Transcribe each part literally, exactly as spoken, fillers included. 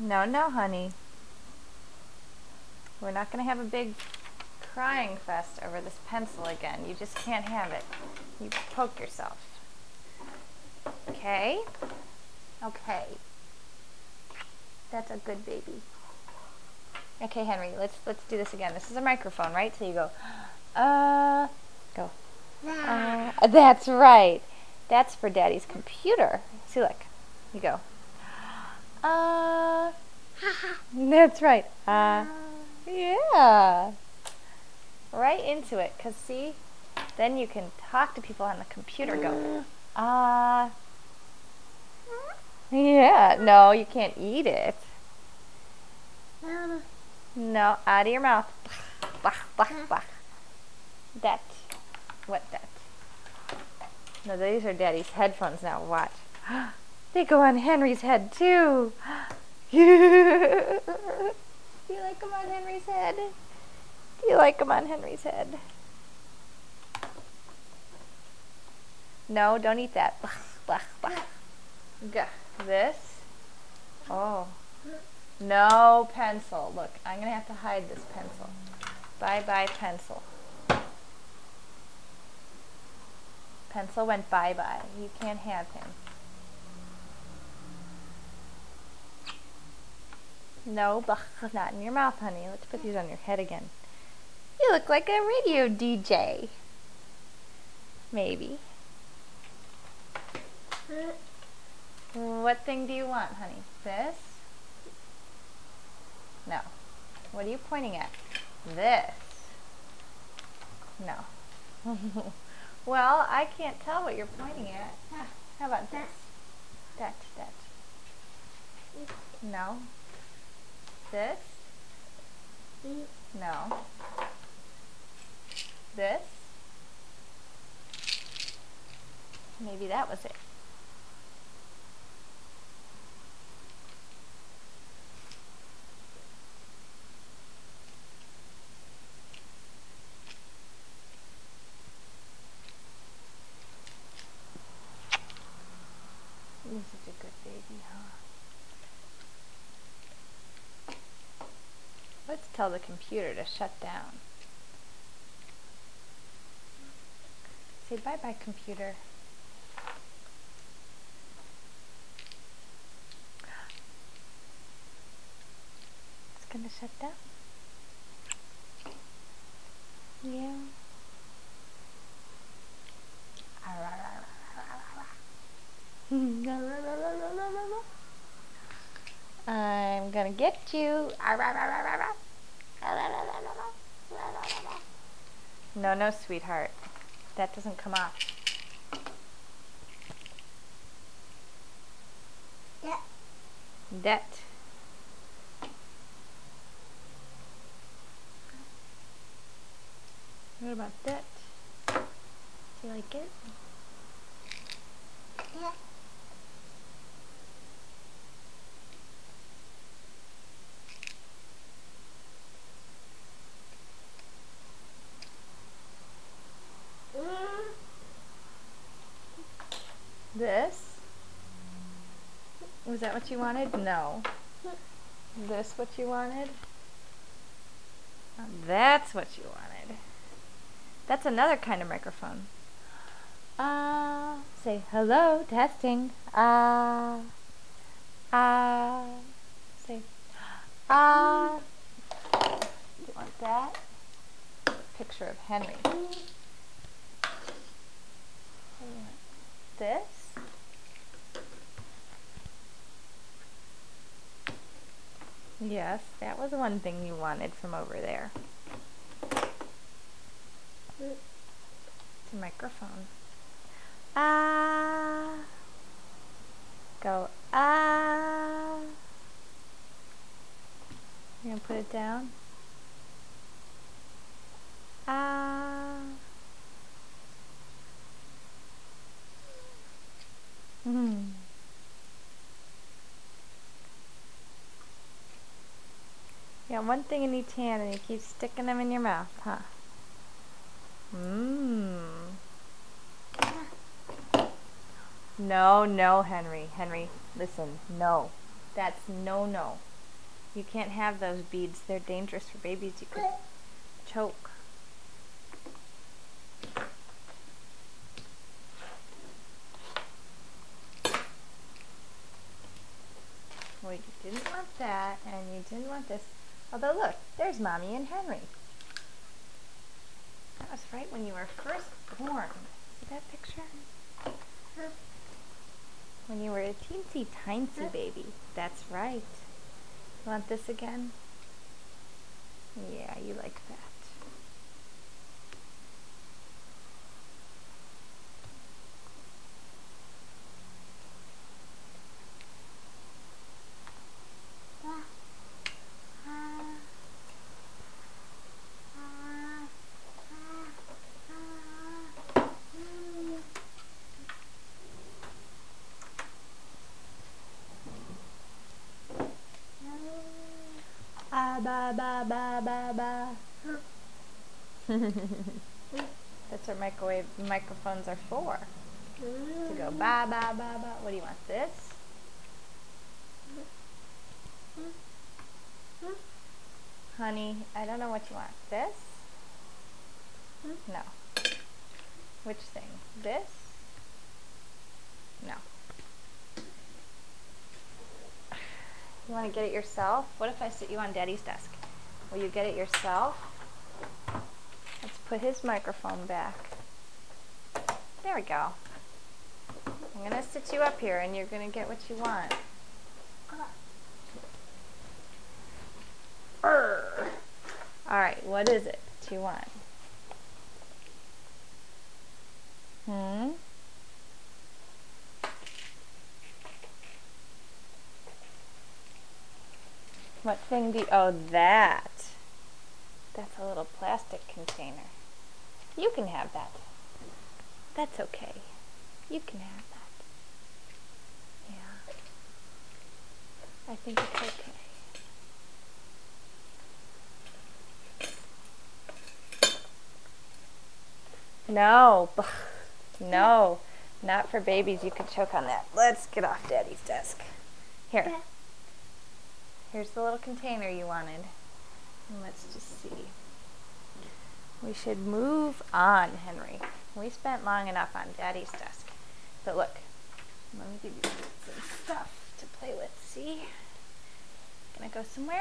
No, no, honey. We're not going to have a big crying fest over this pencil again. You just can't have it. You poked yourself. Okay? Okay. That's a good baby. Okay, Henry, let's let's do this again. This is a microphone, right? So you go, uh, go. Uh, that's right. That's for Daddy's computer. See, look. You go. Uh, that's right. Uh, yeah. Right into it, because see, then you can talk to people on the computer. Go, uh, yeah. No, you can't eat it. No, out of your mouth. That. What that? No, these are Daddy's headphones now. Watch. They go on Henry's head too. Do you like them on Henry's head? Do you like them on Henry's head? No, don't eat that. Gah. This. Oh. No pencil. Look, I'm going to have to hide this pencil. Bye-bye pencil. Pencil went bye-bye. You can't have him. No, not in your mouth, honey. Let's put these on your head again. You look like a radio D J. Maybe. What thing do you want, honey? This? No. What are you pointing at? This. No. Well, I can't tell what you're pointing at. How about this? That, that. No. This? No. This? Maybe that was it. You're such a good baby, huh? Let's tell the computer to shut down. Say bye-bye, computer. It's gonna shut down. Yeah. I'm gonna get you. No, no, sweetheart. That doesn't come off. Yeah. That. What about that? Do you like it? Yeah. This? Was that what you wanted? No. This what you wanted? That's what you wanted. That's another kind of microphone. Ah, uh, say hello, testing. Ah, uh, ah, uh, say ah. Uh, do you want that? Picture of Henry. This? Yes, that was one thing you wanted from over there. It's a microphone. Ah. Go ah. You're going to put it down? Ah. Hmm. You got one thing in each hand and you keep sticking them in your mouth, huh? Mmm. No, no, Henry. Henry, listen, no. That's no, no. You can't have those beads. They're dangerous for babies. You could choke. Well, you didn't want that, and you didn't want this. Although, look, there's Mommy and Henry. That was right when you were first born. See that picture? When you were a teensy tiny baby. That's right. You want this again? Yeah, you like that. Ah, ba, ba, ba, ba, ba. That's what microwave microphones are for. To go ba, ba, ba, ba. What do you want, this? Honey, I don't know what you want. This? No. Which thing? This? No. You want to get it yourself? What if I sit you on Daddy's desk? Will you get it yourself? Let's put his microphone back. There we go. I'm going to sit you up here and you're going to get what you want. Urgh. All right, what is it that you want? Hmm? What thing do you, oh, that. That's a little plastic container. You can have that. That's okay. You can have that. Yeah. I think it's okay. No. No. Not for babies. You could choke on that. Let's get off Daddy's desk. Here. Here's the little container you wanted. And let's just see. We should move on, Henry. We spent long enough on Daddy's desk. But look, let me give you some stuff to play with. See? Gonna go somewhere?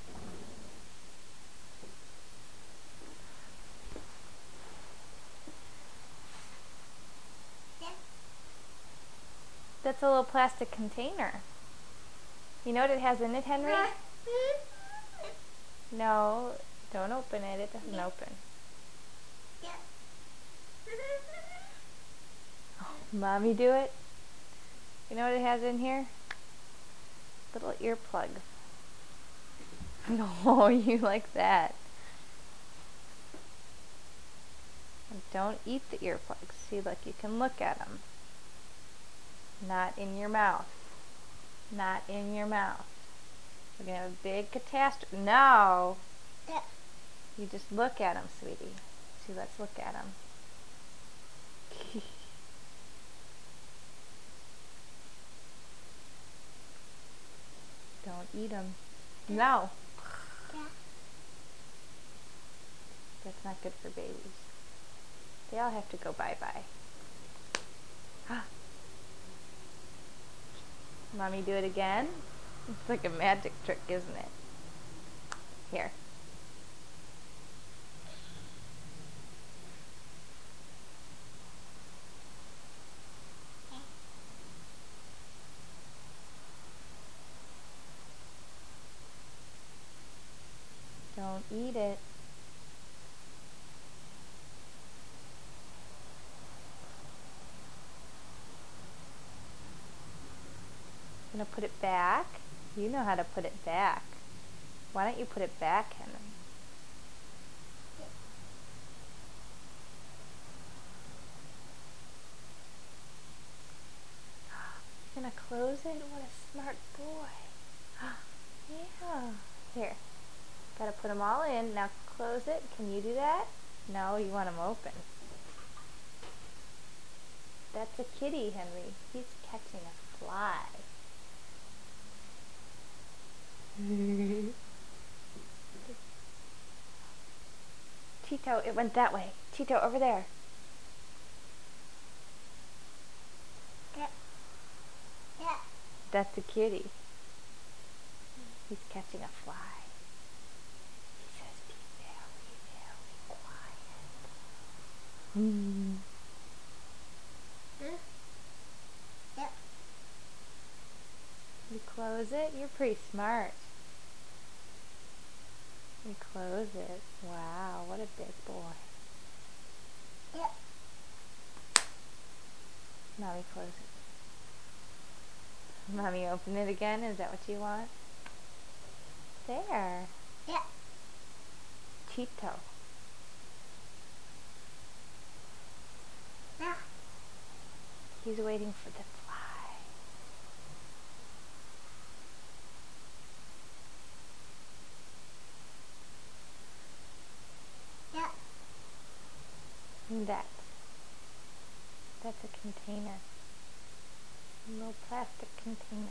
That's a little plastic container. You know what it has in it, Henry? No, don't open it. It doesn't open. Oh, Mommy do it? You know what it has in here? Little earplugs. No, you like that. And don't eat the earplugs. See, look, you can look at them. Not in your mouth. Not in your mouth. We're going to have a big catastrophe. No! You just look at them, sweetie. See, let's look at them. Don't eat them. No! That's not good for babies. They all have to go bye-bye. Mommy, do it again? It's like a magic trick, isn't it? Here. Don't eat it. Gonna put it back? You know how to put it back. Why don't you put it back, Henry? You're gonna close it? What a smart boy. Yeah. Here. Gotta put them all in. Now close it. Can you do that? No, you want them open. That's a kitty, Henry. He's catching a fly. Tito, it went that way. Tito, over there. Yeah. Yeah. That's a kitty. He's catching a fly. He says, be very, very quiet. Mm. Huh? Yeah. You close it? You're pretty smart. You close it. Wow, what a big boy. Yeah. Mommy, close it. Mommy, open it again? Is that what you want? There. Yeah. Tito. Yeah. He's waiting for the fly. Yeah. And that. That's a container. A little plastic container.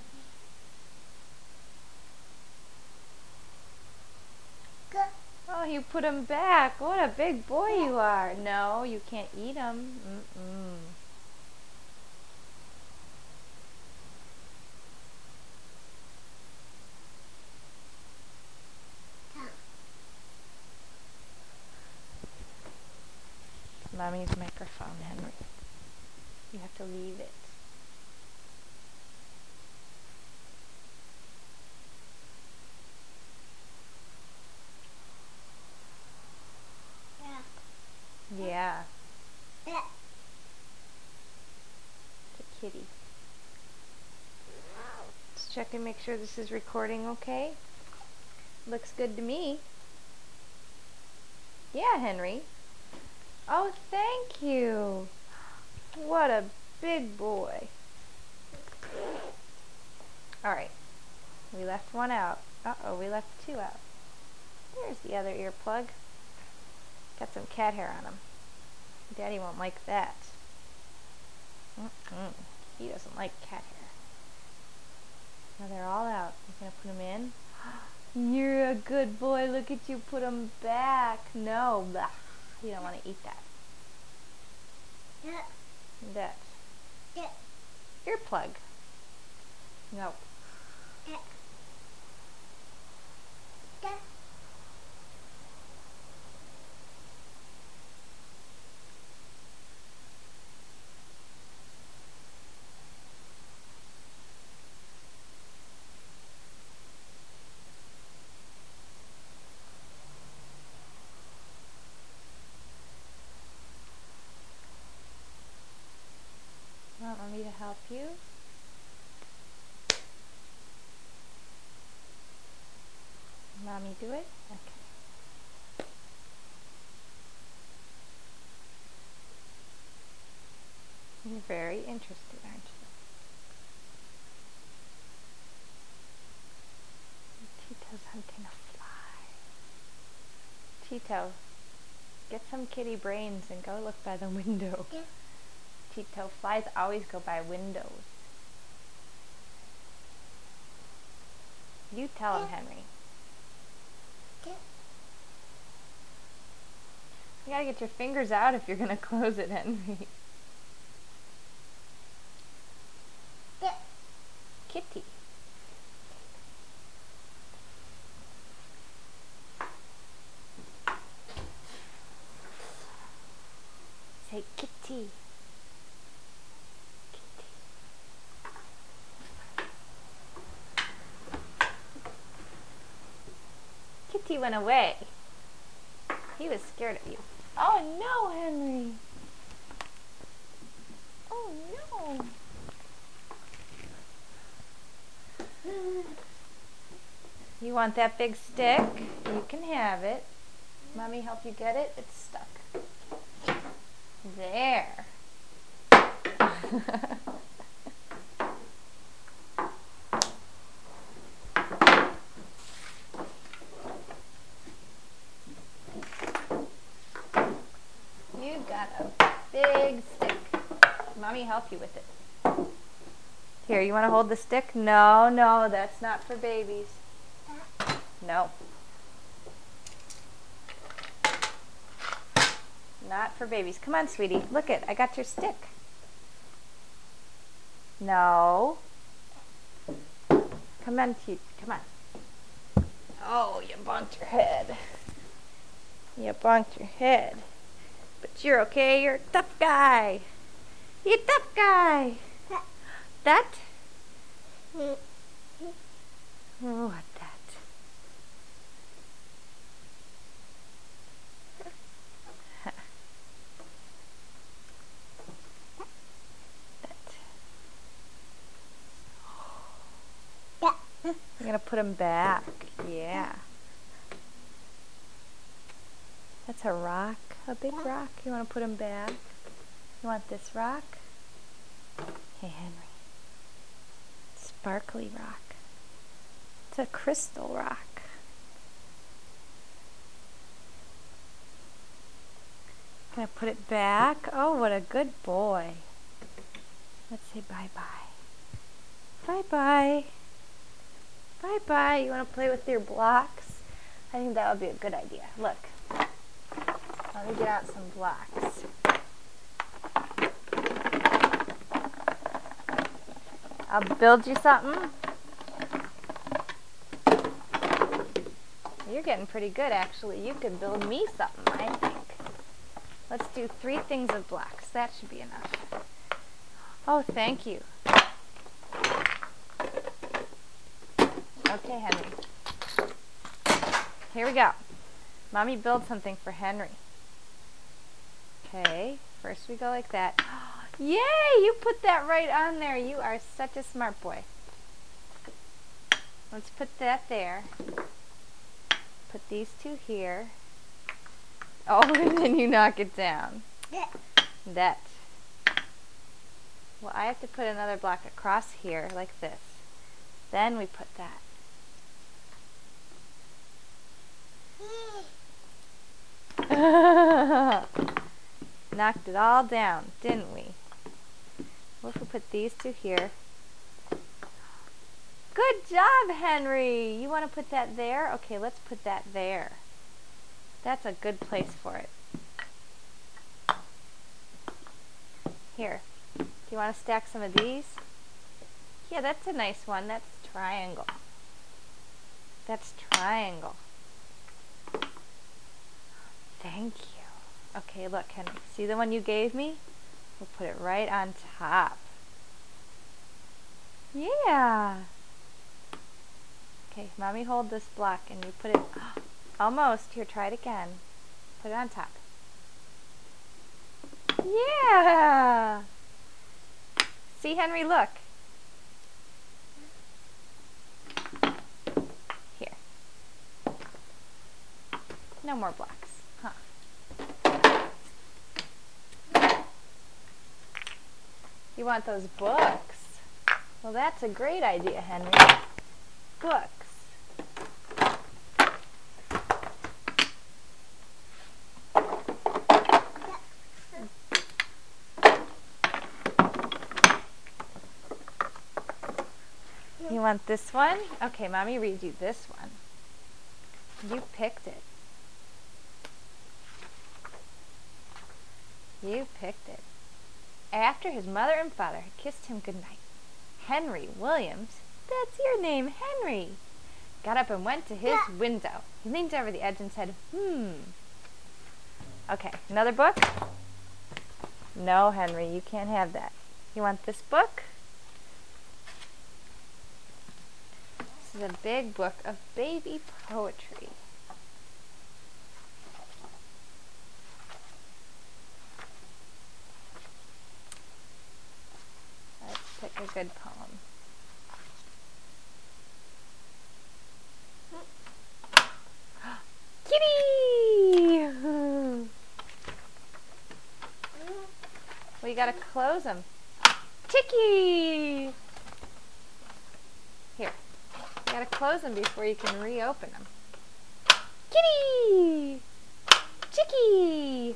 Good. Oh, you put him back. What a big boy you are. No, you can't eat him. Mm-mm. Mommy's microphone, Henry. You have to leave it. Yeah. Yeah, Yeah. it's a kitty. Let's check and make sure this is recording okay. Looks good to me. Yeah, Henry. Oh, thank you. What a big boy. Alright, we left one out. Uh-oh, we left two out. There's the other earplug. Got some cat hair on him. Daddy won't like that. Mm-mm. He doesn't like cat hair. Now they're all out. You gonna put them in? You're a good boy. Look at you. Put them back. No. Blah. You don't want to eat that. Yeah. That. Yeah. Earplug. No. Yeah. Yeah. Want me to help you? Mommy do it? Okay. You're very interested, aren't you? Tito's hunting a fly. Tito, get some kitty brains and go look by the window. Yeah. Tito, flies always go by windows. You tell him, Yeah. Henry. Yeah. You gotta get your fingers out if you're gonna close it, Henry. Yeah. Kitty. Say kitty. Kitty. Kitty went away. He was scared of you. Oh no, Henry. Oh no. You want that big stick? You can have it. Mommy help you get it? It's stuck. There. You got a big stick. Mommy help you with it. Here, you want to hold the stick? No, no, that's not for babies. Yeah. No. Not for babies. Come on, sweetie. Look it. I got your stick. No. Come on, cute. Come on. Oh, you bonked your head. You bonked your head. But you're okay. You're a tough guy. You're a tough guy. That? Oh, what that? I'm going to put him back. Yeah. That's a rock. A big rock. You want to put him back? You want this rock? Hey, Henry. Sparkly rock. It's a crystal rock. Gonna put it back. Oh, what a good boy. Let's say bye-bye. Bye-bye. Bye-bye. You want to play with your blocks? I think that would be a good idea. Look. Let me get out some blocks. I'll build you something. You're getting pretty good, actually. You could build me something, I think. Let's do three things of blocks. That should be enough. Oh, thank you. Okay, Henry. Here we go. Mommy build something for Henry. Okay, first we go like that. Yay, you put that right on there. You are such a smart boy. Let's put that there. Put these two here. Oh, and then you knock it down. That. Well, I have to put another block across here like this. Then we put that. Knocked it all down, didn't we? What if we put these two here? Good job, Henry! You want to put that there? Okay, let's put that there. That's a good place for it. Here. Do you want to stack some of these? Yeah, that's a nice one. That's triangle. That's triangle. Thank you. Okay, look, Henry. See the one you gave me? We'll put it right on top. Yeah. Okay, Mommy hold this block and you put it almost. Here, try it again. Put it on top. Yeah. See, Henry, look. Here. No more blocks. Huh. You want those books? Well, that's a great idea, Henry. Books. You want this one? Okay, Mommy read you this one. You picked it. You picked it. After his mother and father had kissed him goodnight, Henry Williams, that's your name, Henry, got up and went to his yeah. window. He leaned over the edge and said, hmm. Okay, another book? No, Henry, you can't have that. You want this book? This is a big book of baby poetry. Let's pick a good poem. Kitty! Well, you gotta close them. Chicky! Here. You gotta close them before you can reopen them. Kitty! Chicky!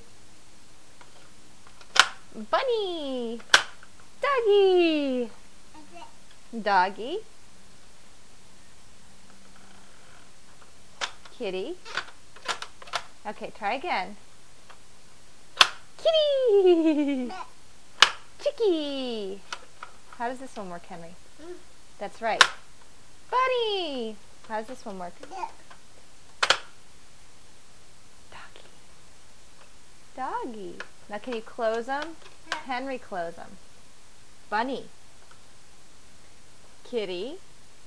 Bunny! Doggy! Doggy. Kitty. Okay, try again. Kitty! Chicky! How does this one work, Henry? That's right. Bunny! How does this one work? Doggy. Doggy. Now can you close them? Henry, close them. Bunny. Kitty.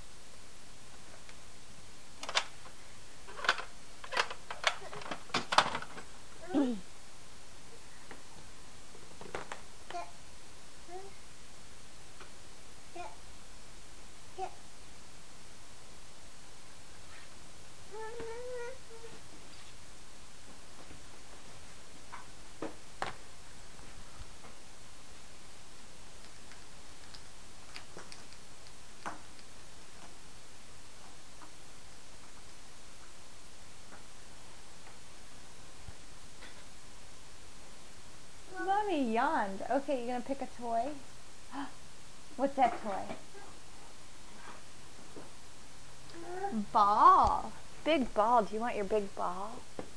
Mommy yawned. Okay, you gonna pick a toy? What's that toy? Ball. Big ball. Do you want your big ball?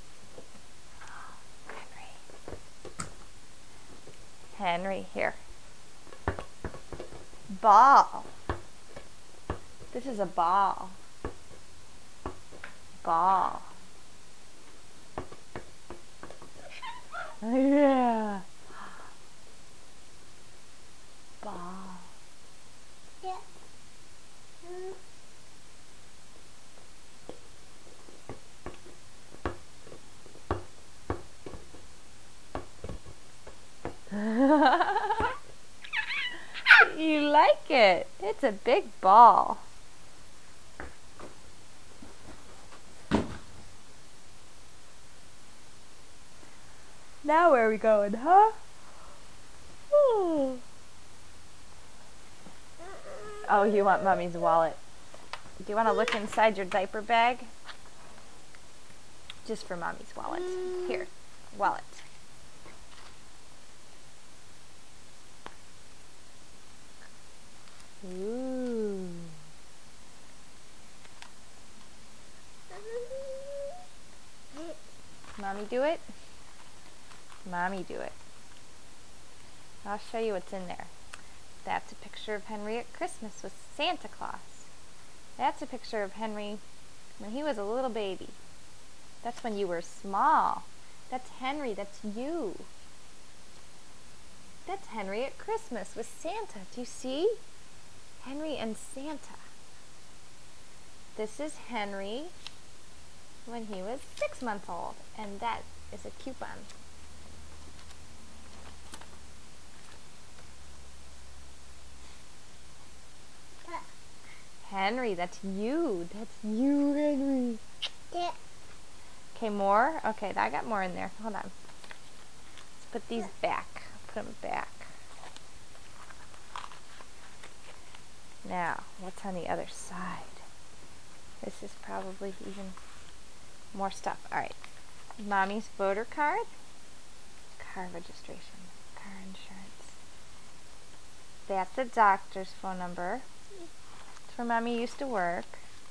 Henry. Henry, here. Ball. This is a ball. Ball. Yeah. Ball. Yeah. You like it. It's a big ball. Now where are we going, huh? Ooh. Oh, you want Mommy's wallet. Do you want to look inside your diaper bag? Just for Mommy's wallet. Here, wallet. Ooh. Mommy do it? Mommy do it. I'll show you what's in there. That's a picture of Henry at Christmas with Santa Claus. That's a picture of Henry when he was a little baby. That's when you were small. That's Henry, that's you. That's Henry at Christmas with Santa. Do you see? Henry and Santa. This is Henry when he was six months old, and that is a coupon. Henry, that's you. That's you, Henry. Yeah. Okay, more? Okay, I got more in there. Hold on. Let's put these back. Put them back. Now, what's on the other side? This is probably even more stuff. Alright. Mommy's voter card. Car registration. Car insurance. That's the doctor's phone number. It's where Mommy used to work.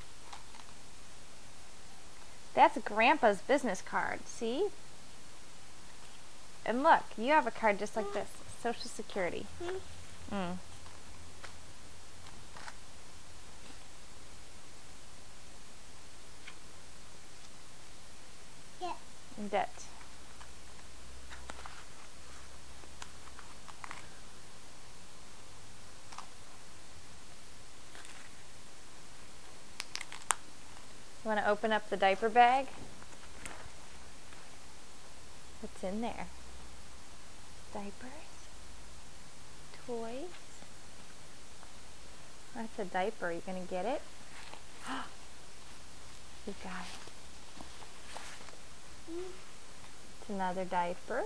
That's Grandpa's business card. See? And look, you have a card just like this. Social Security. Mm. Yeah. And debt. You want to open up the diaper bag? What's in there? Diapers? Toys? That's a diaper. You gonna get it? You got it. It's another diaper.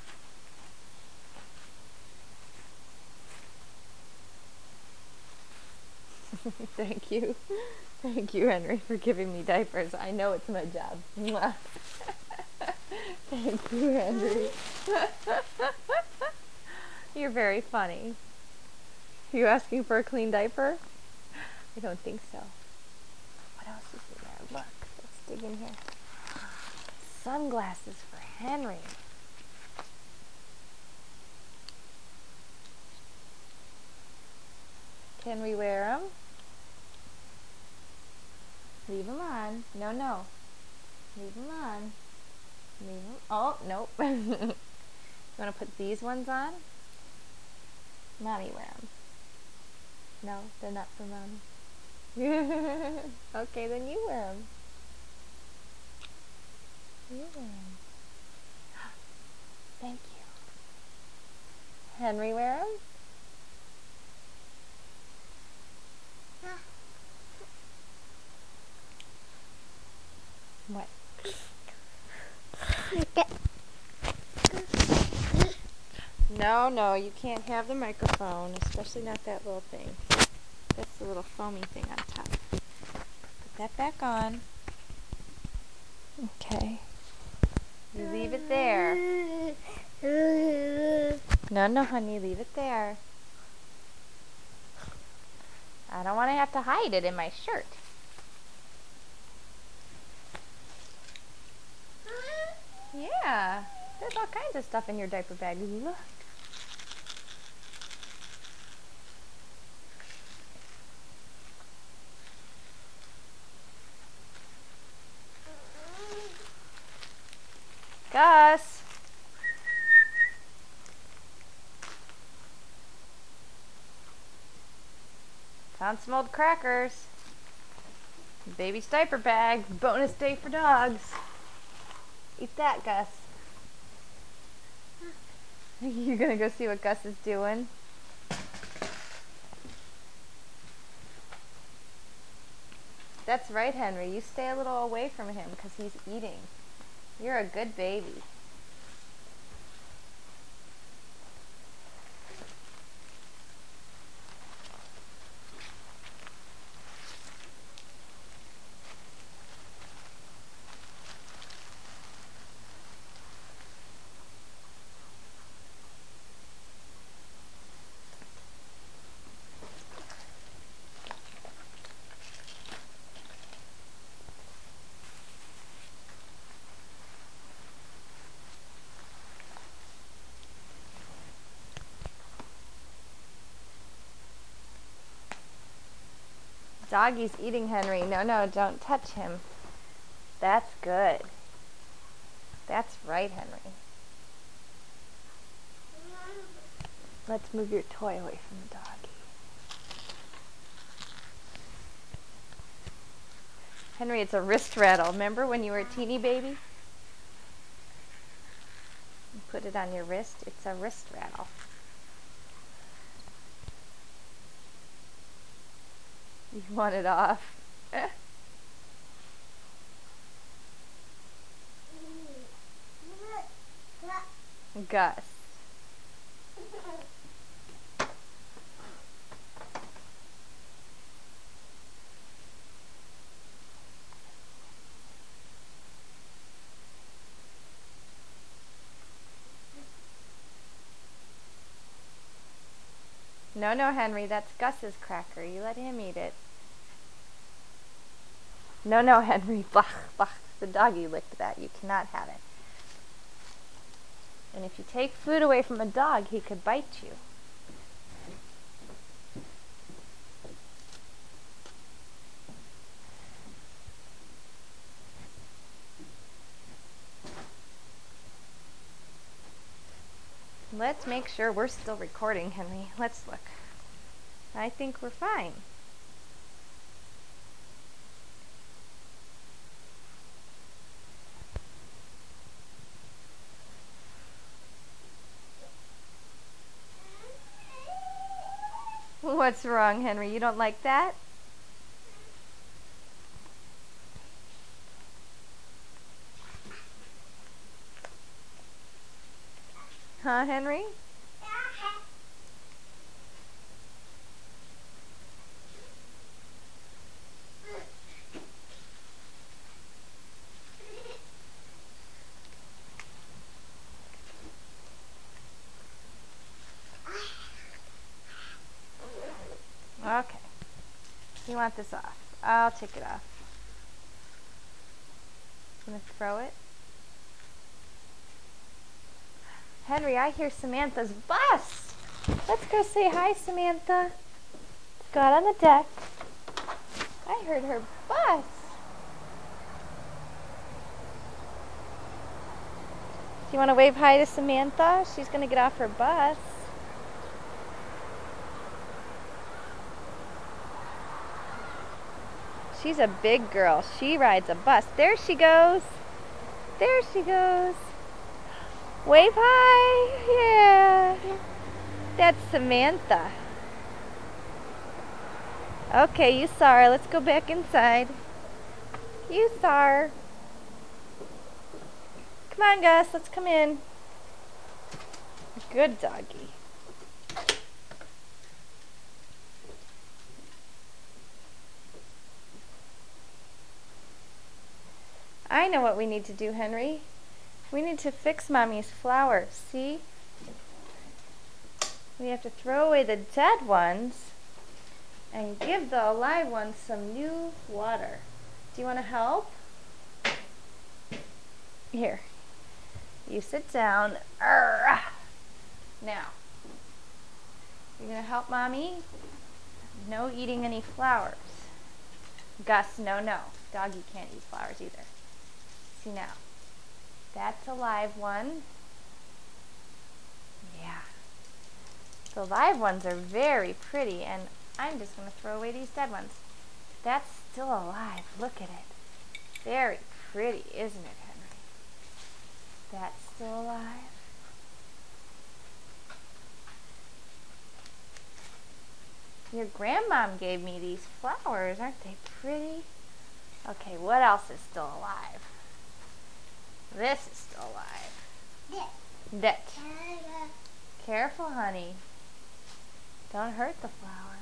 Thank you. Thank you, Henry, for giving me diapers. I know it's my job. Mwah. Thank you, Henry. You're very funny. You asking for a clean diaper? I don't think so. What else is in there? Look, let's Dig in here. Sunglasses for Henry. Can we wear them? Leave them on. No, no. Leave them on. Leave them. Oh, nope. You want to put these ones on? Mommy wear them. No, they're not for Mommy. Okay, then you wear them. You wear them. Thank you. Henry wear them? What? No, no, you can't have the microphone, especially not that little thing. That's the little foamy thing on top. Put that back on. Okay. You leave it there. No, no, honey, leave it there. I don't want to have to hide it in my shirt. Yeah, there's all kinds of stuff in your diaper bag. Look. Gus. Found some old crackers. Baby's diaper bag. Bonus day for dogs. Eat that, Gus. You're gonna go see what Gus is doing? That's right, Henry. You stay a little away from him because he's eating. You're a good baby. Doggy's eating, Henry. No, no, don't touch him. That's good. That's right, Henry. Let's move your toy away from the doggy. Henry, it's a wrist rattle. Remember when you were a teeny baby? You put it on your wrist. It's a wrist rattle. You want it off? Gus. No, no, Henry, that's Gus's cracker. You let him eat it. No, no, Henry. Blah, blah. The doggy licked that. You cannot have it. And if you take food away from a dog, he could bite you. Let's make sure we're still recording, Henry. Let's look. I think we're fine. What's wrong, Henry? You don't like that? Huh, Henry? Okay. You want this off. I'll take it off. gonna throw it. Henry, I hear Samantha's bus. Let's go say hi, Samantha. Let's go out on the deck. I heard her bus. Do you want to wave hi to Samantha? She's going to get off her bus. She's a big girl. She rides a bus. There she goes. There she goes. Wave hi. Yeah. That's Samantha. Okay, you saw her. Let's go back inside. You saw her. Come on, Gus. Let's come in. Good doggy. I know what we need to do, Henry. We need to fix Mommy's flowers. See? We have to throw away the dead ones and give the alive ones some new water. Do you want to help? Here. You sit down. Arrgh. Now, you're going to help Mommy? No eating any flowers. Gus, no, no. Doggy can't eat flowers either. See now. That's a live one. Yeah. The live ones are very pretty, and I'm just going to throw away these dead ones. That's still alive. Look at it. Very pretty, isn't it, Henry? That's still alive. Your grandmom gave me these flowers. Aren't they pretty? Okay, what else is still alive? This is still alive. That. Careful, honey. Don't hurt the flowers.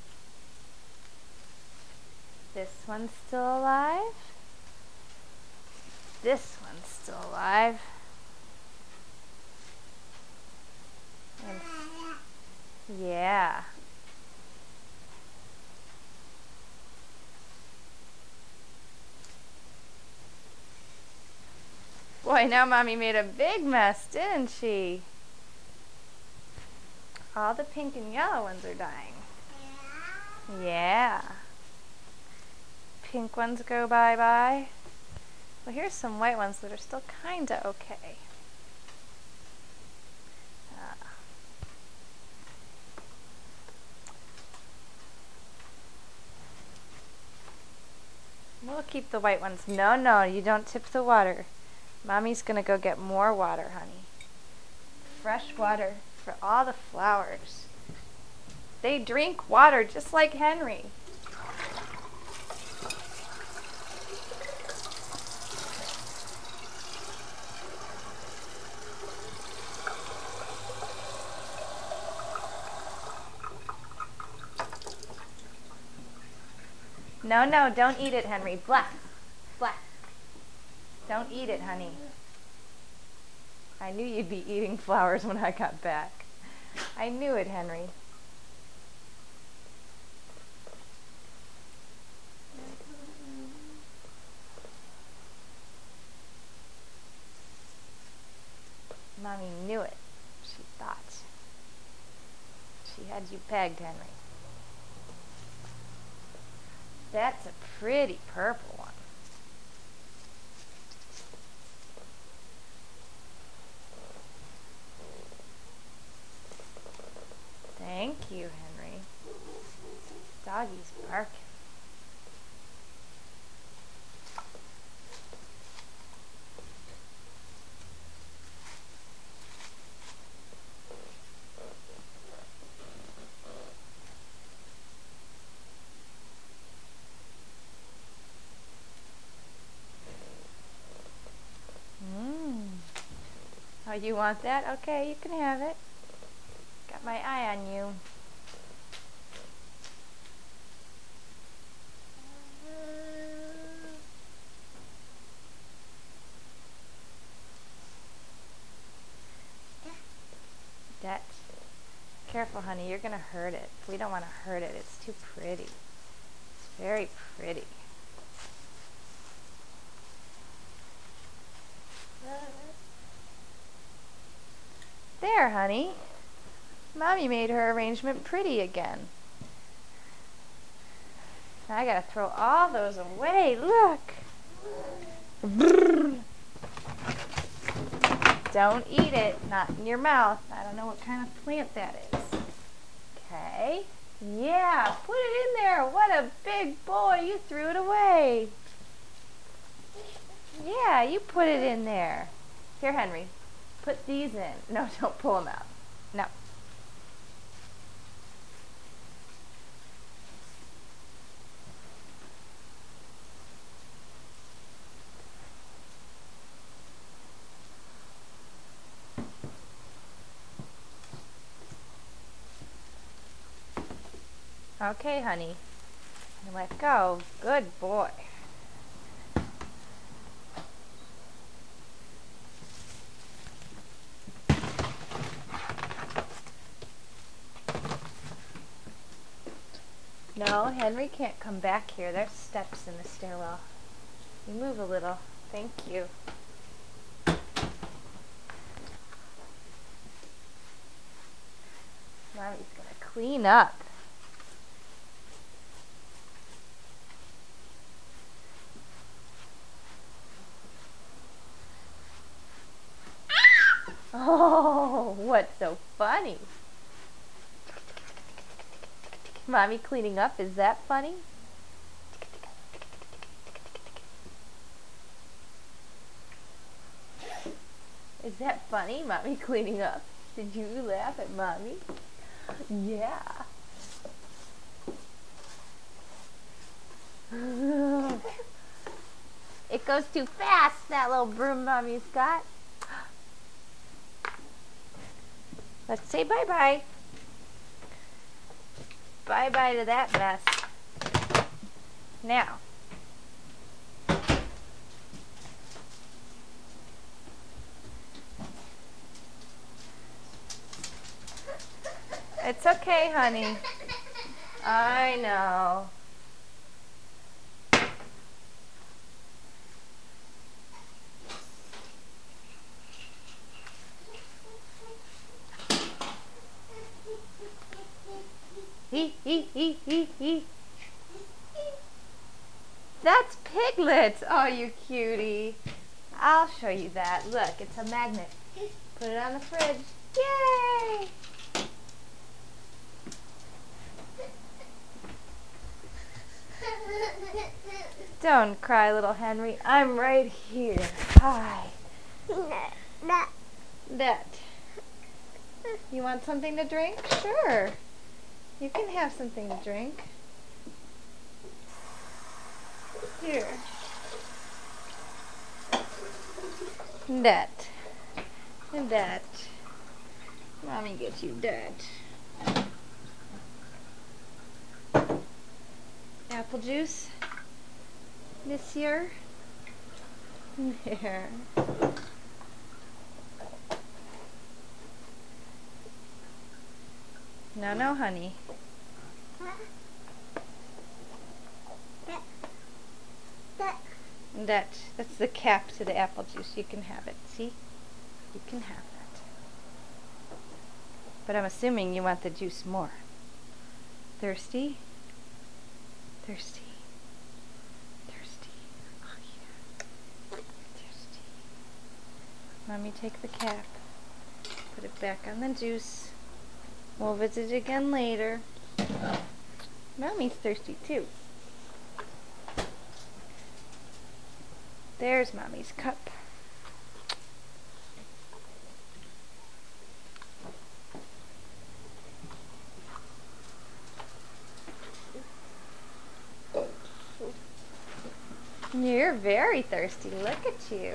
This one's still alive. This one's still alive. And yeah. Boy, now Mommy made a big mess, didn't she? All the pink and yellow ones are dying. Yeah. Yeah. Pink ones go bye-bye. Well, here's some white ones that are still kinda okay. Uh. We'll keep the white ones. No, no, you don't tip the water. Mommy's gonna go get more water, honey. Fresh water for all the flowers. They drink water just like Henry. No, no, don't eat it, Henry. Blah. Blah. Don't eat it, honey. I knew you'd be eating flowers when I got back. I knew it, Henry. Mommy knew it. She thought. She had you pegged, Henry. That's a pretty purple one. Thank you, Henry. Doggy's barking. Mmm. Oh, you want that? Okay, you can have it. Got my eye on you. That. Careful, honey, you're gonna hurt it. We don't want to hurt it. It's too pretty. It's very pretty. There, honey. Mommy made her arrangement pretty again. Now I gotta throw all those away. Look. Don't eat it. Not in your mouth. I don't know what kind of plant that is. Okay. Yeah, put it in there. What a big boy. You threw it away. Yeah, you put it in there. Here, Henry. Put these in. No, don't pull them out. No. Okay, honey. Let go. Good boy. No, Henry can't come back here. There's steps in the stairwell. You move a little. Thank you. Mommy's gonna clean up. Oh, what's so funny? Mommy cleaning up, is that funny? Is that funny, Mommy cleaning up? Did you laugh at Mommy? Yeah. It goes too fast, that little broom Mommy's got. Let's say bye-bye. Bye-bye to that mess. Now. It's okay, honey. I know. Hee hee hee hee hee. That's Piglet. Oh, you cutie. I'll show you that. Look, it's a magnet. Put it on the fridge. Yay! Don't cry, little Henry. I'm right here. Hi. That. You want something to drink? Sure. You can have something to drink. Here. That. And that. Mommy gets you that. Apple juice. This year. There. No, no, honey. That, that's the cap to the apple juice. You can have it. See? You can have that. But I'm assuming you want the juice more. Thirsty? Thirsty. Thirsty. Oh, yeah. Thirsty. Mommy, take the cap. Put it back on the juice. We'll visit again later. Mommy's thirsty too. There's Mommy's cup. You're very thirsty. Look at you.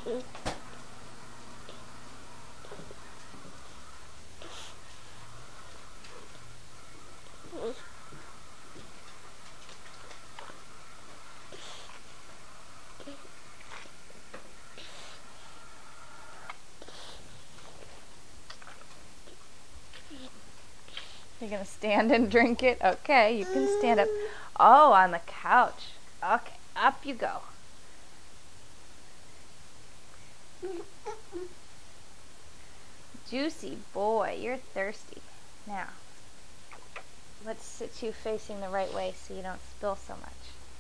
You're gonna stand and drink it? Okay, you can stand up. Oh, on the couch. Okay, up you go. Juicy boy, you're thirsty. Now, let's sit you facing the right way so you don't spill so much.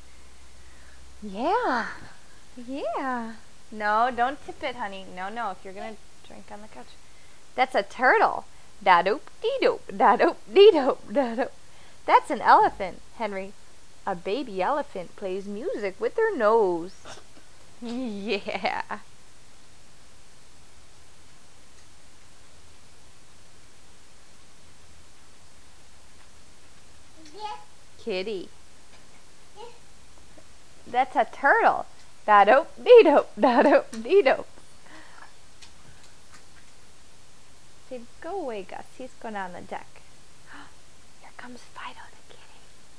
Yeah, yeah. No, don't tip it, honey. No, no, if you're gonna drink on the couch. That's a turtle. Da-doop, dee-doop, da-doop, dee-doop, da-doop. That's an elephant, Henry. A baby elephant plays music with their nose. Yeah. Kitty. That's a turtle. Da-doop, dee-doop, da-doop, dee-doop. Say, go away, Gus. He's going on the deck. Here comes Fido the kitty.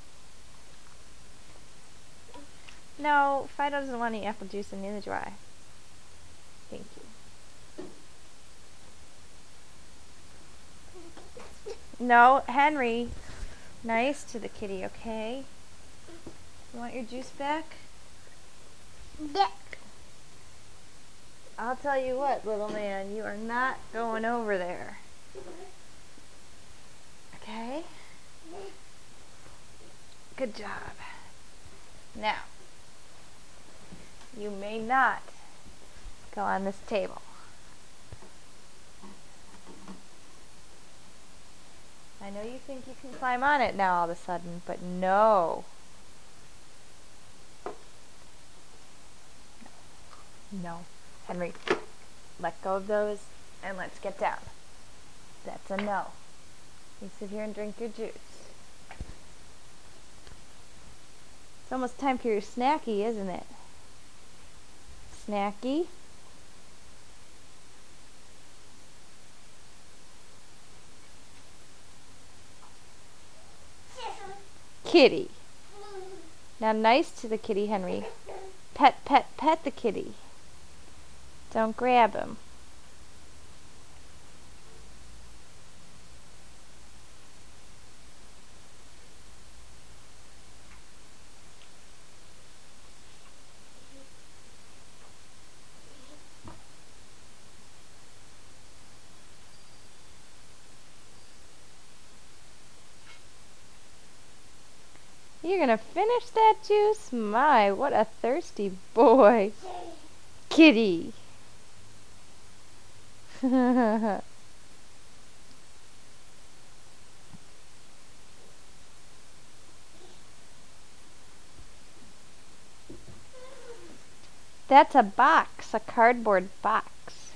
No, Fido doesn't want any apple juice and neither do I. Thank you. No, Henry. Nice to the kitty, okay? You want your juice back? Yeah. I'll tell you what, little man, you are not going over there. Okay? Good job. Now, you may not go on this table. I know you think you can climb on it now all of a sudden, but no. No. Henry, let go of those and let's get down. That's a no. You sit here and drink your juice. It's almost time for your snacky, isn't it? Snacky. Kitty. Now nice to the kitty, Henry. Pet, pet, pet the kitty. Don't grab him. You're gonna finish that juice? My, what a thirsty boy. Kitty. That's a box, a cardboard box.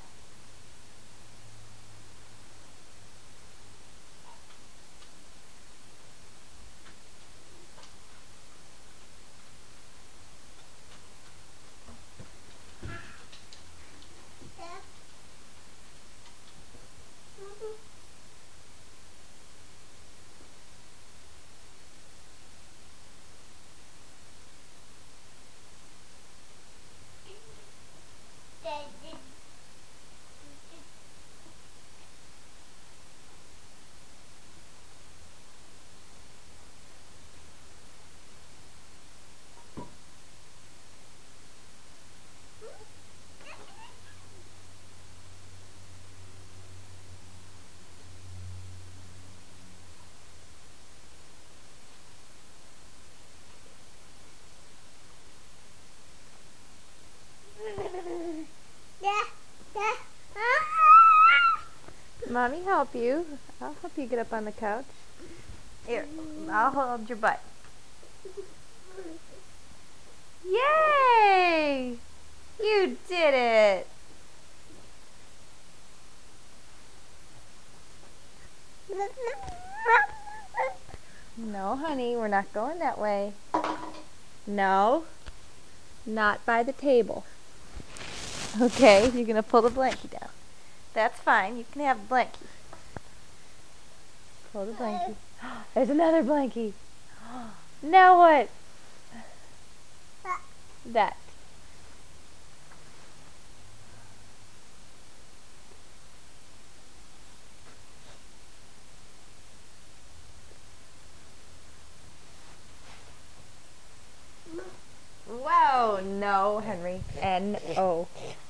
Mommy help you. I'll help you get up on the couch. Here, I'll hold your butt. Yay! You did it! No, honey, we're not going that way. No, not by the table. Okay, you're gonna pull the blankie down. That's fine. You can have the blankie. Pull the blankie. There's another blankie. Now what? That. Whoa, no, Henry. N O.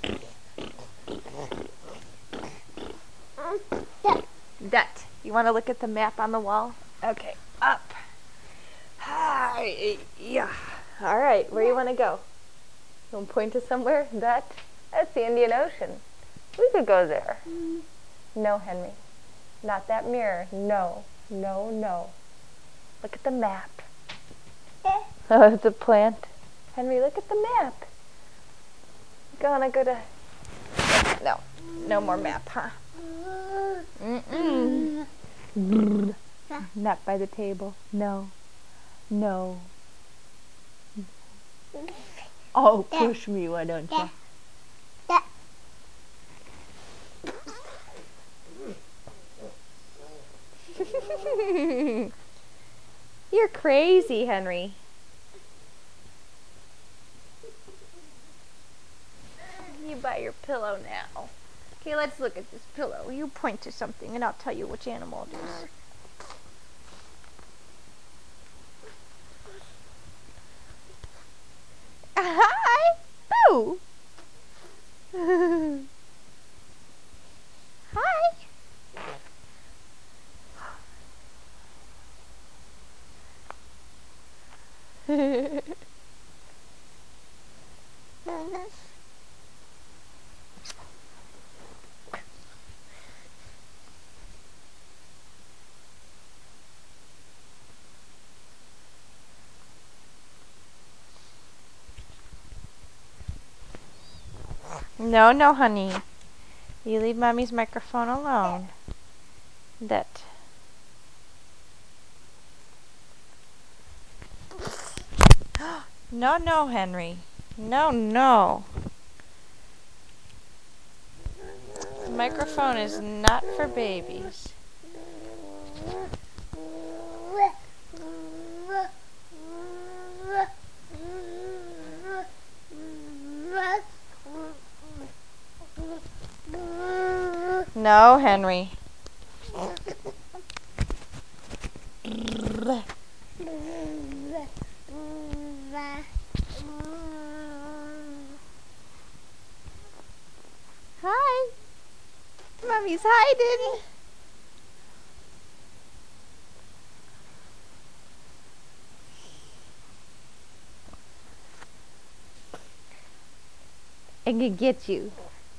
That. You want to look at the map on the wall? Okay, up. Hi. Yeah. All right, where you want to go? You want to point to somewhere? That? That's the Indian Ocean. We could go there. No, Henry. Not that mirror. No. No, no. Look at the map. Oh, it's a plant. Henry, look at the map. Gonna go to... No. No more map, huh? Mm-mm. Not by the table. No. No. Oh, push me, why don't you? You're crazy, Henry. You buy your pillow now. Okay, let's look at this pillow. You point to something and I'll tell you which animal it is. Hi! Boo! Hi! No, no, honey. You leave Mommy's microphone alone. That. No, no, Henry. No, no. The microphone is not for babies. No, Henry. Hi. Mommy's hiding. I can get you.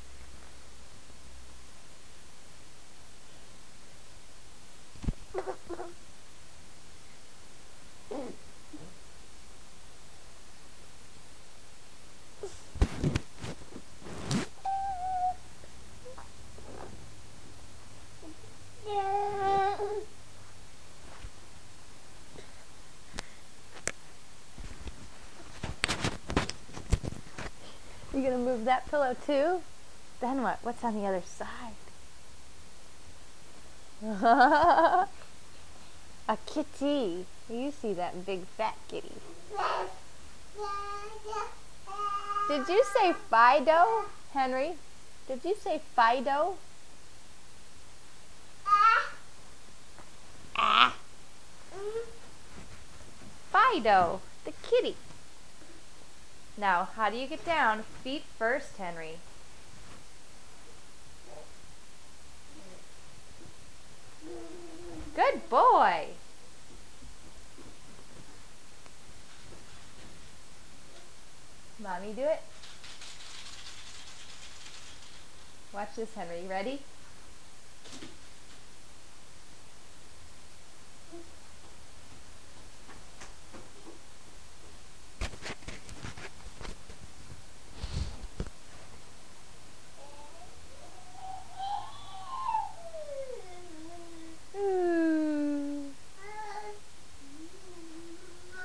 You gonna move that pillow too? Then what? What's on the other side? A kitty. You see that big fat kitty. Did you say Fido, Henry? Did you say Fido? Ah. Fido, the kitty. Now, how do you get down? Feet first, Henry. Good boy. Mommy, do it. Watch this, Henry. You ready?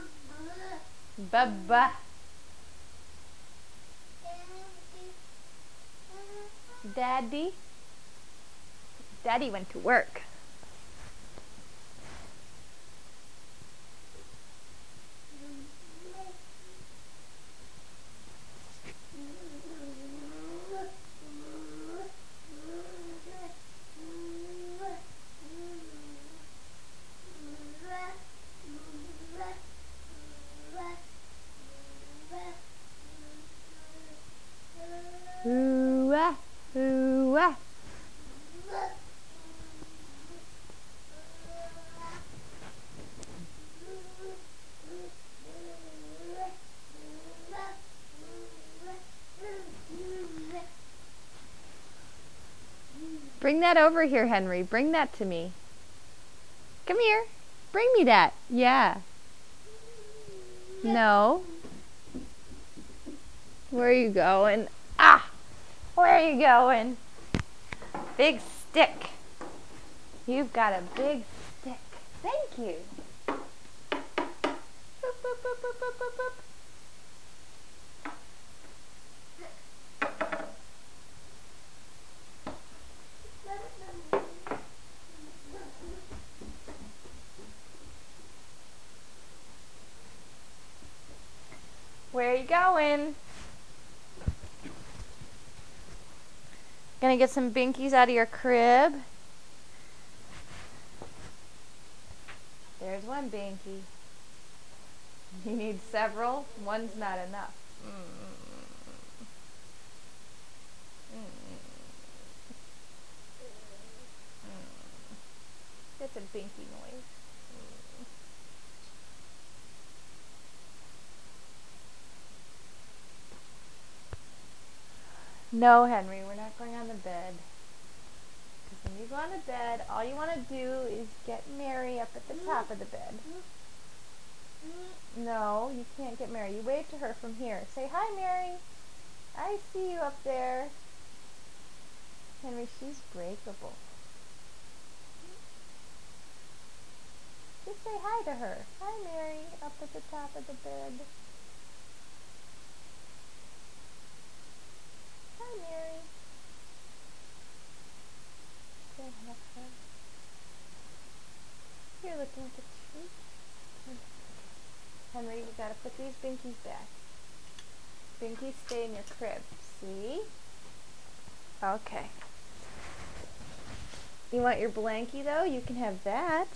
Baba. Daddy? Daddy went to work. Ooh ah, ooh ah. Bring that over here, Henry. Bring that to me. Come here. Bring me that. Yeah. No. Where are you going? Ah! Where are you going? Big stick. You've got a big stick. Thank you. Boop, boop, boop, boop, boop, boop, boop. Where are you going? Gonna get some binkies out of your crib? There's one binky. You need several? One's not enough. Mm. Mm. Mm. That's a binky noise. Mm. No, Henry, we're not going on the bed. Because when you go on the bed, all you want to do is get Mary up at the top of the bed. No, you can't get Mary. You wave to her from here. Say, hi, Mary. I see you up there. Henry, she's breakable. Just say hi to her. Hi, Mary, up at the top of the bed. Hi, Mary. Go have her. You're looking at the tree. Henry, we gotta put these binkies back. Binkies stay in your crib. See? Okay. You want your blankie though? You can have that.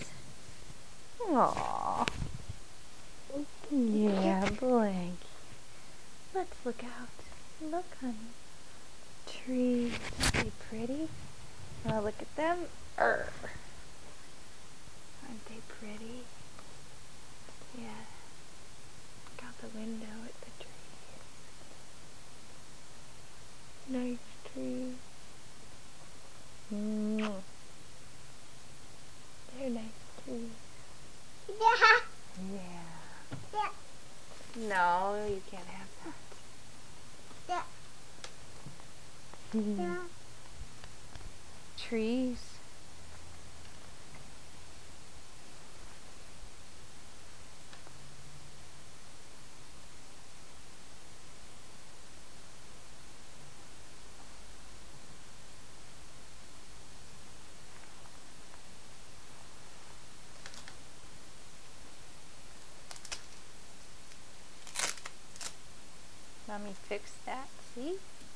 Aww. Yeah, blankie. Let's look out. Look, honey. Trees. Aren't they pretty? Oh, look at them. Urgh. Aren't they pretty? Yeah. Look out the window at the trees. Nice trees. Mm. They're nice trees. Yeah. Yeah. No, you can't have that. Yeah. Mm. Yeah. Trees. Let me fix that, see?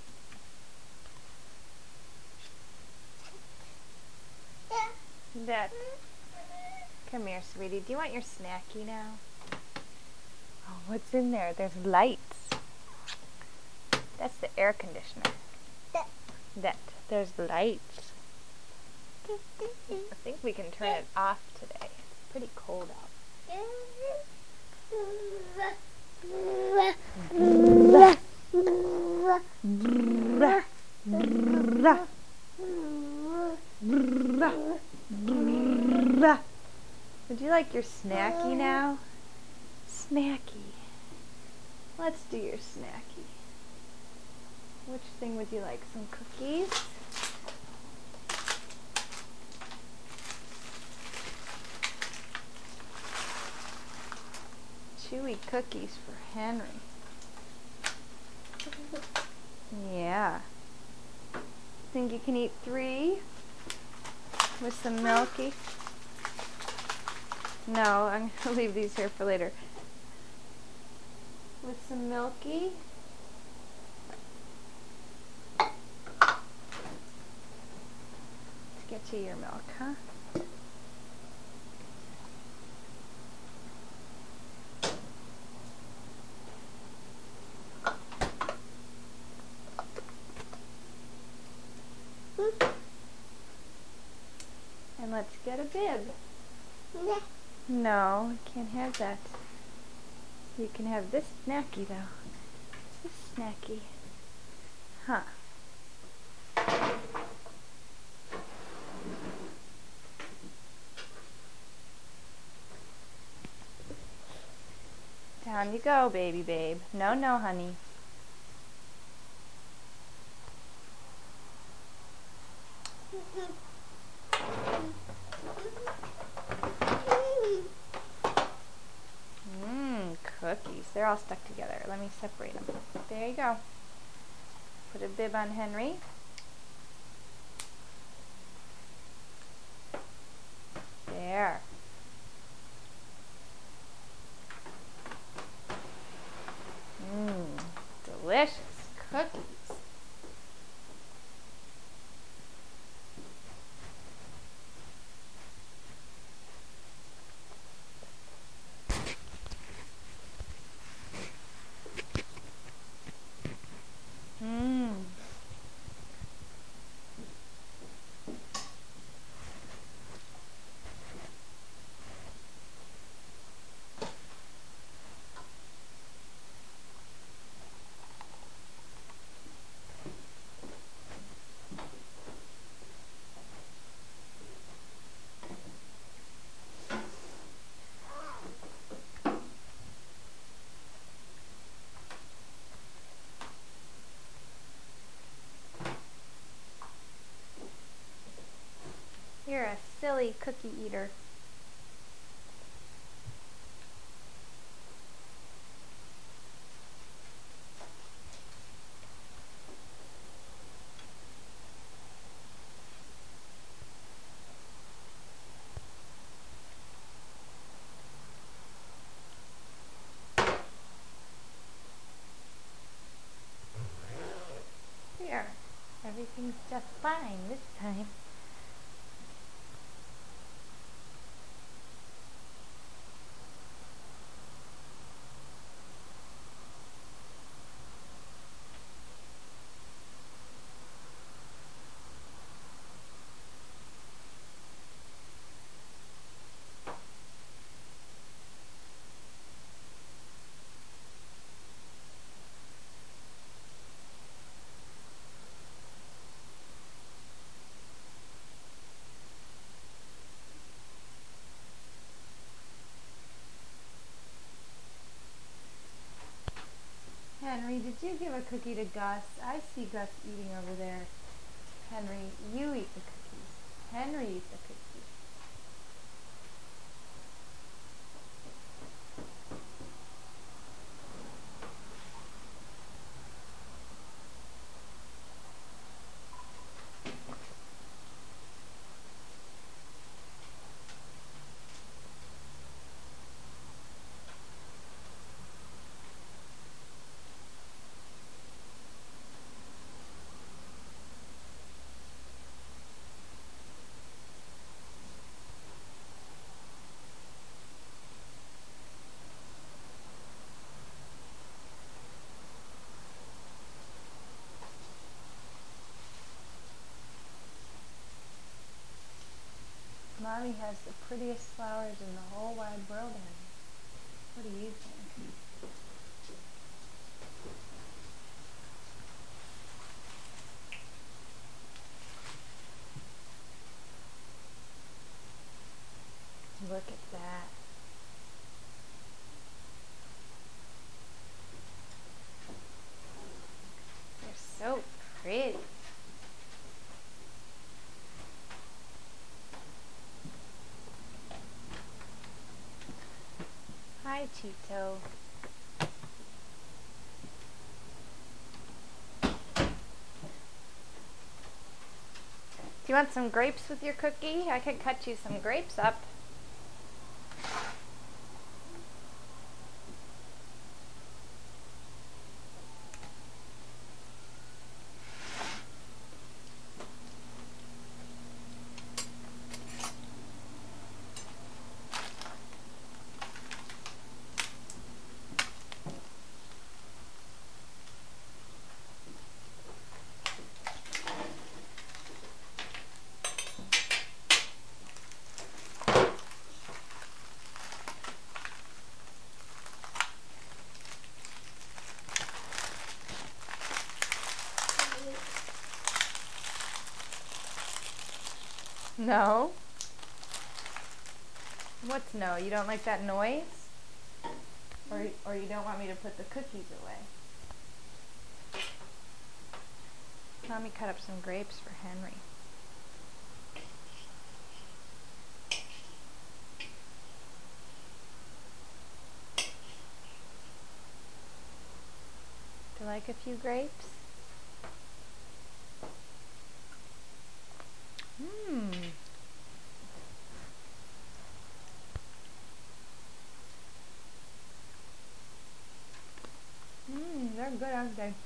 That. Come here, sweetie. Do you want your snacky now? Oh, what's in there? There's lights. That's the air conditioner. That. There's lights. I think we can turn it off today. It's pretty cold out. Would you like your snacky now? Snacky. Let's do your snacky. Which thing would you like? Some cookies? Chewy cookies for Henry. Yeah. Think you can eat three with some milky? No, I'm going to leave these here for later. With some milky. Let's get you your milk, huh? And let's get a bib. Yeah. No, you can't have that. You can have this snacky though. This snacky. Huh. Down you go, baby babe. No, no, honey. Mmm, cookies. They're all stuck together. Let me separate them. There you go. Put a bib on Henry. There. Mmm, delicious cookies. Mmm. You're a silly cookie eater. Here, everything's just fine this time. Henry, did you give a cookie to Gus? I see Gus eating over there. Henry, you eat the cookies. Henry eat the cookies. Mommy has the prettiest flowers in the whole wide world, Henry. What do you think? Look at that. They're so pretty. Hi, Cheeto. Do you want some grapes with your cookie? I could cut you some grapes up. No? What's no? You don't like that noise? Or, or you don't want me to put the cookies away? Let me cut up some grapes for Henry. Do you like a few grapes? Mmm. Mmm, they're good, aren't they?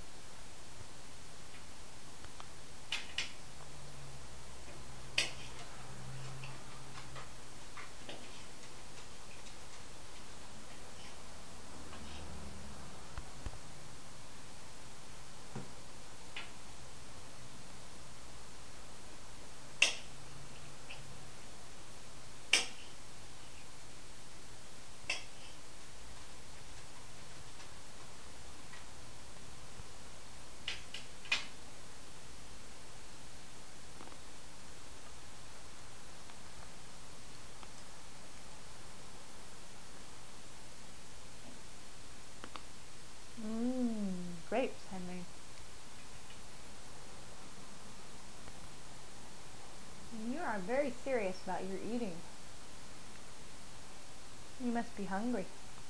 Mmm, grapes, Henry. You are very serious about your eating. You must be hungry.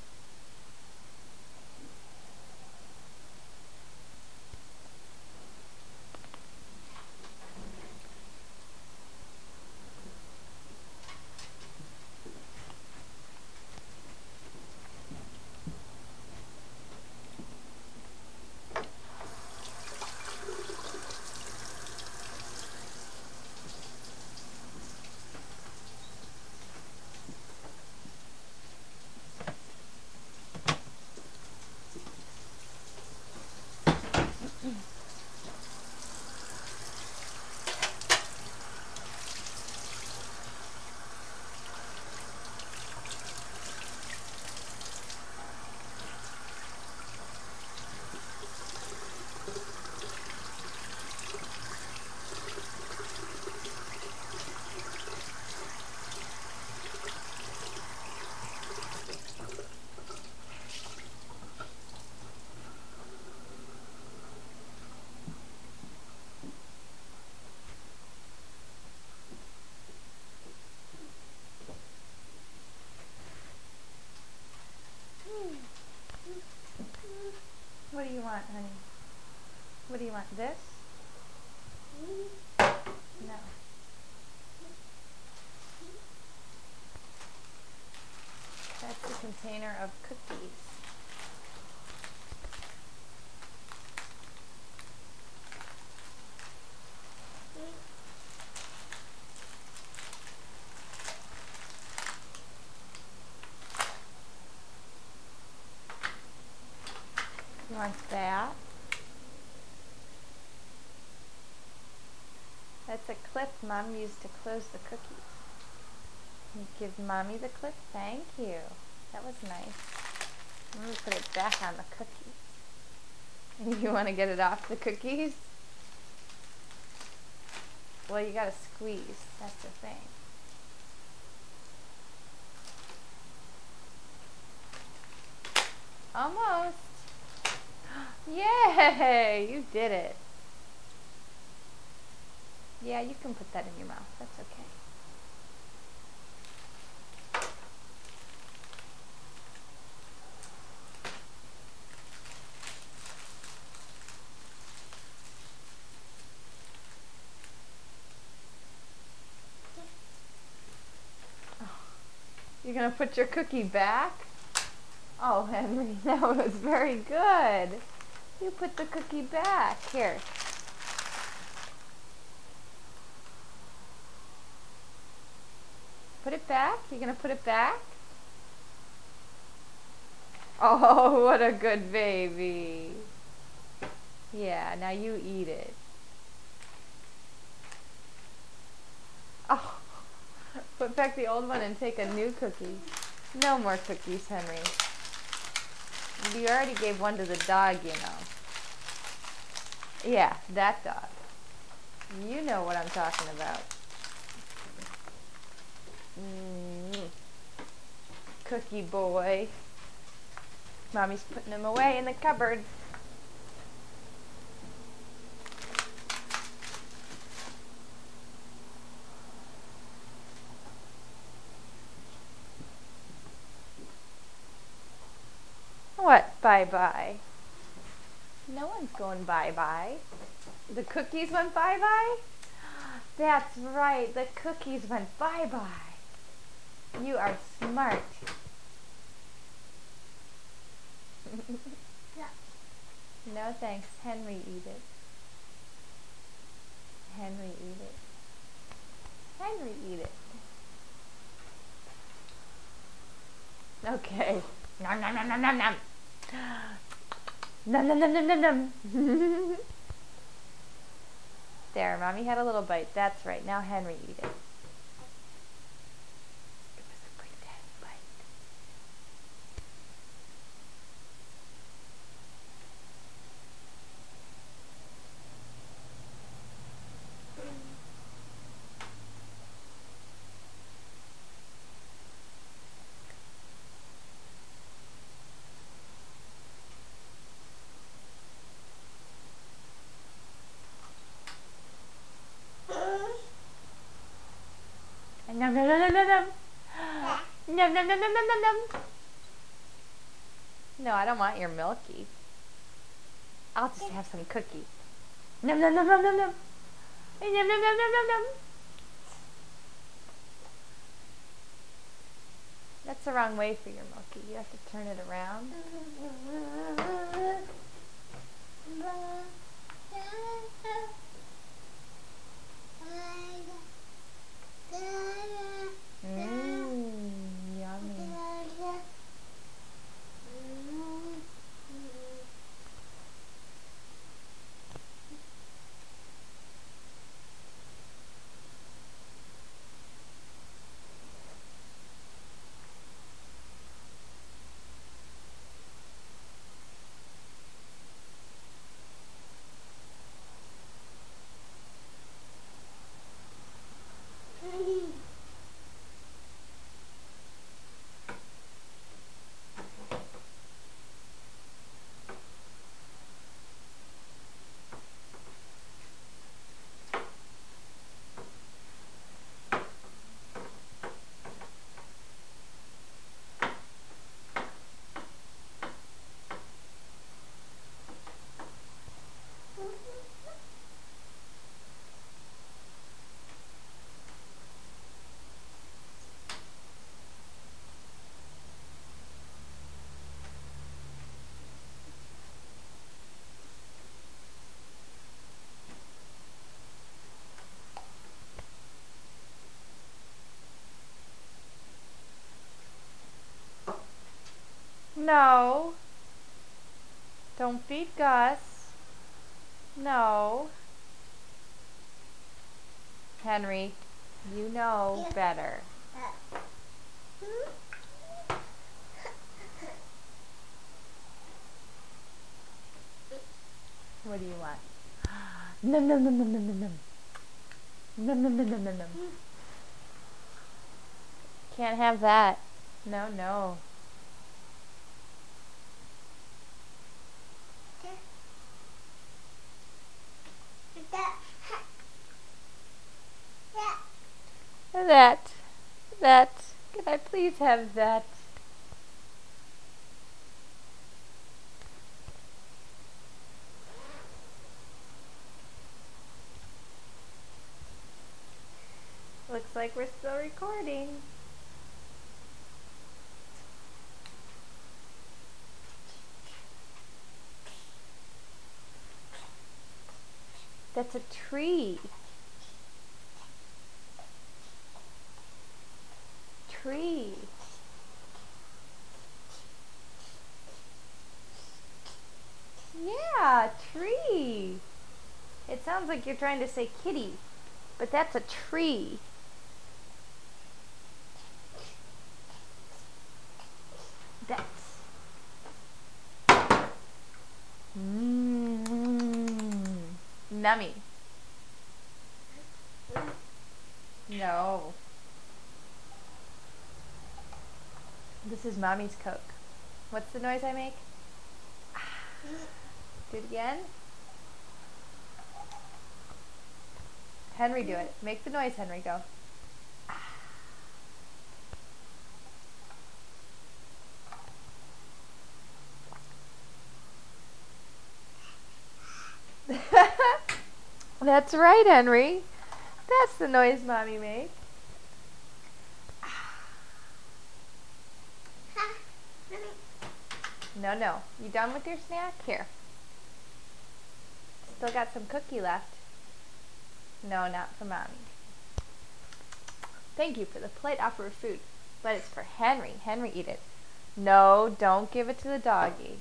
What do you want, honey? What do you want? This? No. That's the container of cookies. You want that? That's a clip Mom used to close the cookies. You give Mommy the clip? Thank you. That was nice. I'm going to put it back on the cookies. You want to get it off the cookies? Well, you got to squeeze. That's the thing. Almost. Yay! You did it. Yeah, you can put that in your mouth. That's okay. gonna put your cookie back? Oh, Henry, that was very good. You put the cookie back. Here. Put it back? You're gonna put it back? Oh, what a good baby. Yeah, now you eat it. Oh, put back the old one and take a new cookie. No more cookies, Henry. You already gave one to the dog, you know. Yeah, that dog. You know what I'm talking about. Mm. Cookie boy. Mommy's putting him away in the cupboard. What? Bye-bye. No one's going bye-bye. The cookies went bye-bye? That's right. The cookies went bye-bye. You are smart. No thanks. Henry eat it. Henry eat it. Henry eat it. Okay. Nom nom nom nom nom nom. Nom nom nom nom nom nom. There, Mommy had a little bite. That's right. Now Henry eat it. It was a pretend bite. Nom nom nom nom nom nom. Nom nom nom nom nom nom nom. No, I don't want your milky. I'll just have some cookie. Nom nom nom nom nom nom. Nom nom nom nom nom nom. That's the wrong way for your milky. You have to turn it around. Mmm, yummy. No. Don't beat Gus. No. Henry, you know better. What do you want? Num num num num num num num. Num num num num num num. Can't have that. No, no. That. That. Can I please have that? Looks like we're still recording. That's a tree. Tree. Yeah, tree. It sounds like you're trying to say kitty, but that's a tree. That's. Mmm. Nummy. No. This is Mommy's Coke. What's the noise I make? Do it again. Henry, do it. Make the noise, Henry. Go. That's right, Henry. That's the noise Mommy made. No, no. You done with your snack? Here. Still got some cookie left. No, not for Mommy. Thank you for the polite offer of food, but it's for Henry. Henry, eat it. No, don't give it to the doggy.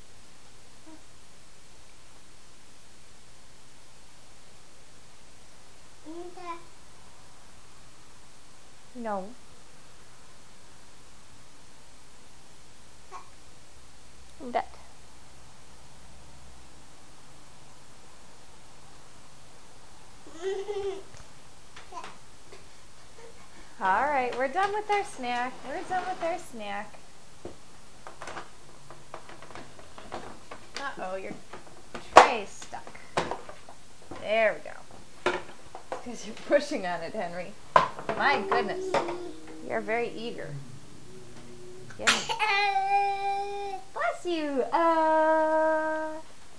No. That. Alright, we're done with our snack. We're done with our snack. Uh-oh, your tray's stuck. There we go. Because you're pushing on it, Henry. My goodness. You're very eager. Get it. Bless you. Uh,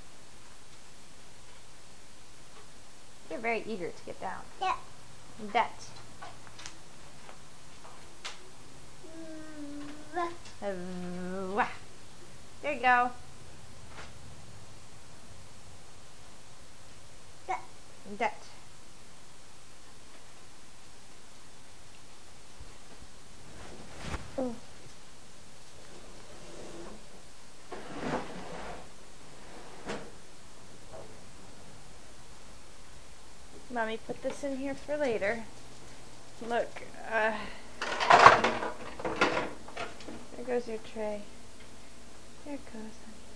you're very eager to get down. Yeah. That. Uh, there you go. That. That. Oh. Mommy put this in here for later. Look, uh, there goes your tray. There it goes,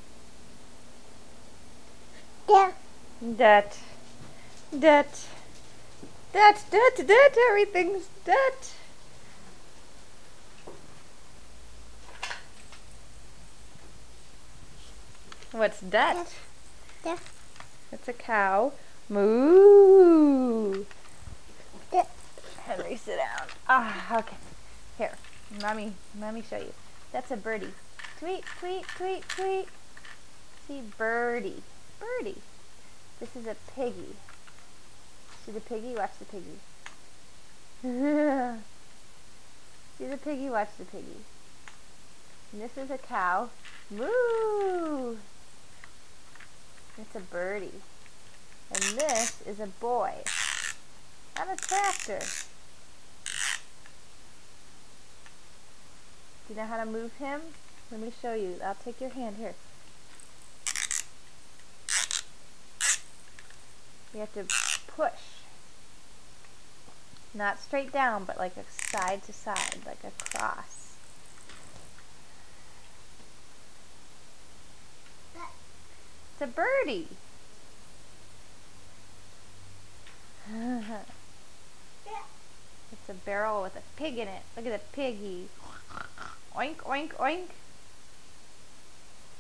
Yeah. honey. That. That. That, that, that, everything's that. What's that? Yeah. It's a cow. Moo. Yeah. Henry, sit down. Ah, okay. Here, mommy, mommy, show you. That's a birdie. Tweet, tweet, tweet, tweet. See, birdie, birdie. This is a piggy. See the piggy? Watch the piggy. See the piggy? Watch the piggy. And this is a cow. Moo. It's a birdie. And this is a boy on a tractor. Do you know how to move him? Let me show you. I'll take your hand here. You have to push. Not straight down, but like a side to side, like a cross. It's a birdie. It's a barrel with a pig in it. Look at the piggy. Oink, oink, oink.